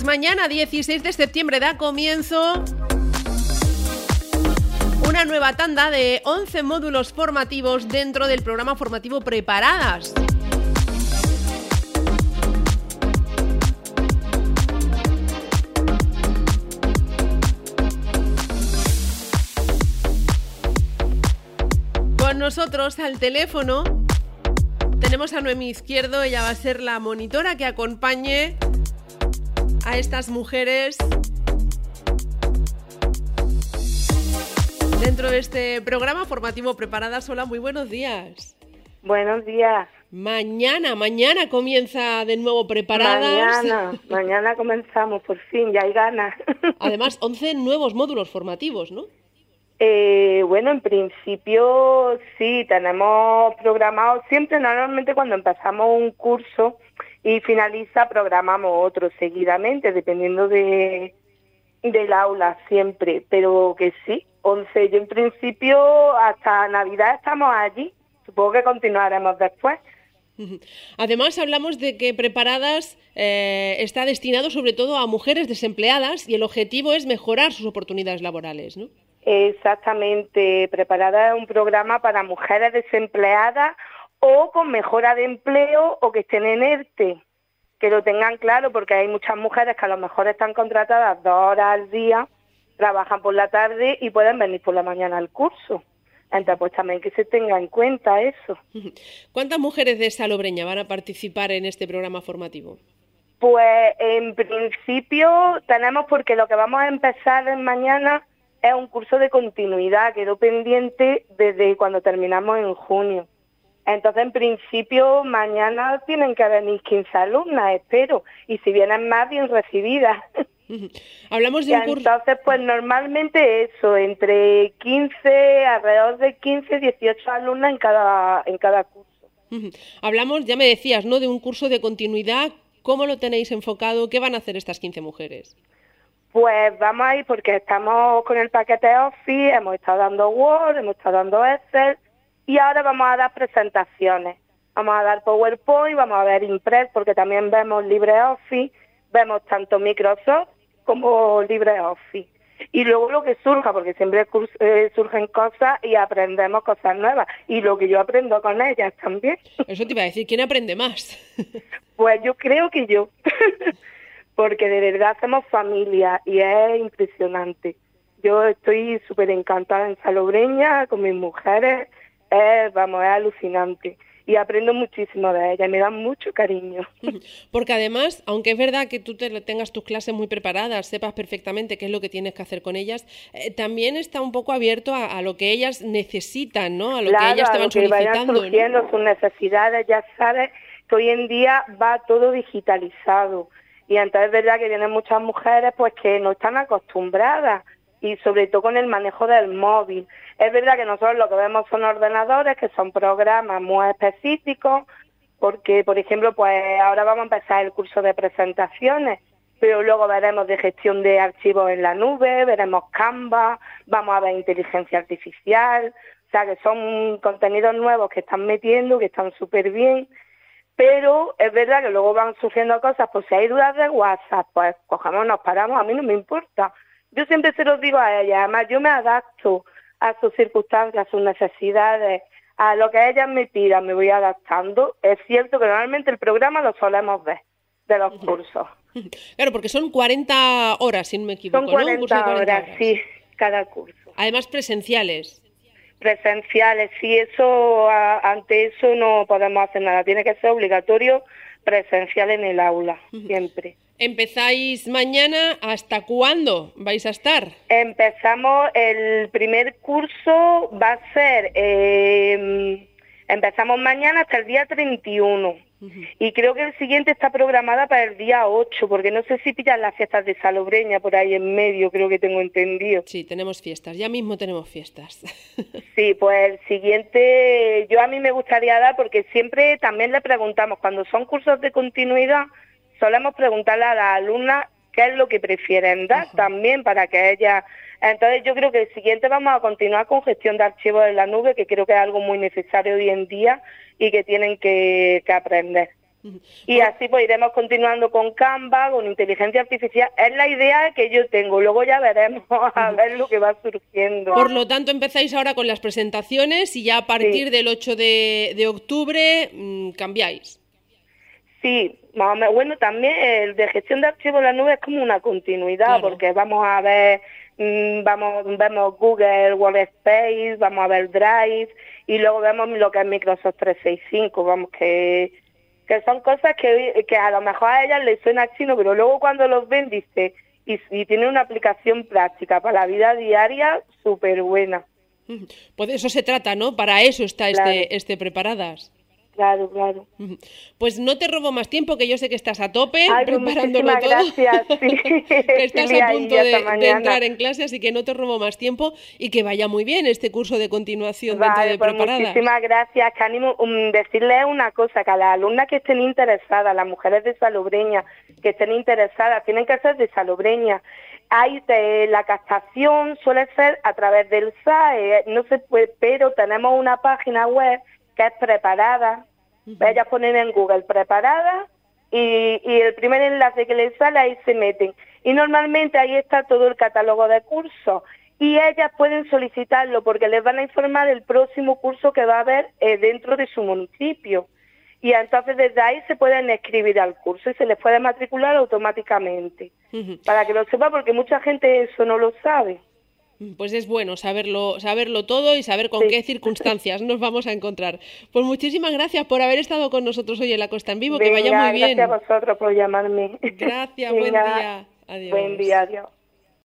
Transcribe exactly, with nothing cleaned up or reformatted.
Pues mañana, dieciséis de septiembre, da comienzo una nueva tanda de once módulos formativos dentro del programa formativo Preparadas. Con nosotros al teléfono tenemos a Noemí Izquierdo. Ella va a ser la monitora que acompañe a estas mujeres dentro de este programa formativo Preparadas. Hola, muy buenos días. Buenos días. Mañana, mañana comienza de nuevo Preparadas. Mañana, mañana comenzamos, por fin, ya hay ganas. Además, once nuevos módulos formativos, ¿no? Eh, bueno, en principio sí, tenemos programado, siempre normalmente cuando empezamos un curso y finaliza programamos otro seguidamente, dependiendo de del aula siempre, pero que sí, once, yo en principio hasta Navidad estamos allí, supongo que continuaremos después. Además, hablamos de que Preparadas eh, está destinado sobre todo a mujeres desempleadas y el objetivo es mejorar sus oportunidades laborales, ¿no? Exactamente, Preparada es un programa para mujeres desempleadas o con mejora de empleo o que estén en ERTE, que lo tengan claro, porque hay muchas mujeres que a lo mejor están contratadas dos horas al día, trabajan por la tarde y pueden venir por la mañana al curso. Entonces, pues también que se tenga en cuenta eso. ¿Cuántas mujeres de Salobreña van a participar en este programa formativo? Pues en principio tenemos, porque lo que vamos a empezar en mañana es un curso de continuidad, quedó pendiente desde cuando terminamos en junio. Entonces, en principio, mañana tienen que venir quince alumnas, espero, y si vienen más, bien recibidas. Hablamos de un curso. Entonces, pues normalmente eso, entre quince, alrededor de quince, dieciocho alumnas en cada, en cada curso. Hablamos, ya me decías, ¿no?, de un curso de continuidad. ¿Cómo lo tenéis enfocado? ¿Qué van a hacer estas quince mujeres? Pues vamos a ir porque estamos con el paquete Office, hemos estado dando Word, hemos estado dando Excel y ahora vamos a dar presentaciones. Vamos a dar PowerPoint, vamos a ver Impress porque también vemos LibreOffice, vemos tanto Microsoft como LibreOffice. Y luego lo que surja, porque siempre eh, surgen cosas y aprendemos cosas nuevas. Y lo que yo aprendo con ellas también. Eso te iba a decir, ¿quién aprende más? Pues yo creo que yo. Porque de verdad hacemos familia y es impresionante. Yo estoy súper encantada en Salobreña con mis mujeres, es, vamos, es alucinante. Y aprendo muchísimo de ellas, me dan mucho cariño. Porque además, aunque es verdad que tú te, tengas tus clases muy preparadas, sepas perfectamente qué es lo que tienes que hacer con ellas, eh, también está un poco abierto a, a lo que ellas necesitan, ¿no? A lo claro, que ellas te van a lo que solicitando, vayan surgiendo, ¿no? Sus necesidades, ya sabes que hoy en día va todo digitalizado. Y entonces es verdad que vienen muchas mujeres pues que no están acostumbradas y sobre todo con el manejo del móvil. Es verdad que nosotros lo que vemos son ordenadores, que son programas muy específicos, porque por ejemplo pues ahora vamos a empezar el curso de presentaciones, pero luego veremos de gestión de archivos en la nube, veremos Canva, vamos a ver inteligencia artificial, o sea que son contenidos nuevos que están metiendo, que están súper bien. Pero es verdad que luego van surgiendo cosas, pues si hay dudas de WhatsApp, pues cogemos, nos paramos, a mí no me importa. Yo siempre se los digo a ellas, además yo me adapto a sus circunstancias, a sus necesidades, a lo que ellas me pidan, me voy adaptando. Es cierto que normalmente el programa lo solemos ver de los cursos. Claro, porque son cuarenta horas, si no me equivoco, son cuarenta, ¿no? Un curso de cuarenta horas, horas, sí, cada curso. Además presenciales. Presenciales, sí, eso a, ante eso no podemos hacer nada, tiene que ser obligatorio presencial en el aula, siempre. ¿Empezáis mañana? ¿Hasta cuándo vais a estar? Empezamos, el primer curso va a ser, eh, empezamos mañana hasta el día treinta y uno. Uh-huh. Y creo que el siguiente está programada para el día ocho, porque no sé si pillan las fiestas de Salobreña por ahí en medio, creo que tengo entendido. Sí, tenemos fiestas, ya mismo tenemos fiestas. Sí, pues el siguiente, yo a mí me gustaría dar, porque siempre también le preguntamos, cuando son cursos de continuidad, solemos preguntarle a las alumnas qué es lo que prefieren dar. Uh-huh. También para que ellas... Entonces yo creo que el siguiente vamos a continuar con gestión de archivos en la nube, que creo que es algo muy necesario hoy en día y que tienen que, que aprender. Y así pues iremos continuando con Canva, con inteligencia artificial. Es la idea que yo tengo, luego ya veremos a ver lo que va surgiendo. Por lo tanto, empezáis ahora con las presentaciones y ya a partir sí. del ocho de, de octubre mmm, cambiáis. Sí, más o menos. Bueno, también el de gestión de archivos en la nube es como una continuidad, claro. Porque vamos a ver, mmm, vamos vemos Google Workspace, vamos a ver Drive y luego vemos lo que es Microsoft trescientos sesenta y cinco, vamos que... que son cosas que, que a lo mejor a ellas les suena chino, pero luego cuando los ven, dice, y, y tiene una aplicación práctica para la vida diaria súper buena. Pues de eso se trata, ¿no? Para eso está claro. este, este Preparadas. Claro, claro. Pues no te robo más tiempo, que yo sé que estás a tope Ay, preparándolo todo. Gracias, sí. Que estás sí, a punto de, de entrar en clase, así que no te robo más tiempo y que vaya muy bien este curso de continuación vale, dentro de pues Preparadas. Muchísimas gracias. Que animo, um, decirles una cosa, que a las alumnas que estén interesadas, las mujeres de Salobreña que estén interesadas, tienen que ser de Salobreña. Hay de, la captación suele ser a través del S A E, no se puede, pero tenemos una página web que es Preparada. Uh-huh. Ellas ponen en Google Preparada y, y el primer enlace que les sale ahí se meten. Y normalmente ahí está todo el catálogo de cursos y ellas pueden solicitarlo porque les van a informar del próximo curso que va a haber eh, dentro de su municipio. Y entonces desde ahí se pueden inscribir al curso y se les puede matricular automáticamente. Uh-huh. Para que lo sepa, porque mucha gente eso no lo sabe. Pues es bueno saberlo, saberlo todo y saber con sí. qué circunstancias nos vamos a encontrar. Pues muchísimas gracias por haber estado con nosotros hoy en La Costa en Vivo. Venga, que vaya muy bien. Gracias a vosotros por llamarme. Gracias, Venga, buen día. Adiós. Buen día, adiós.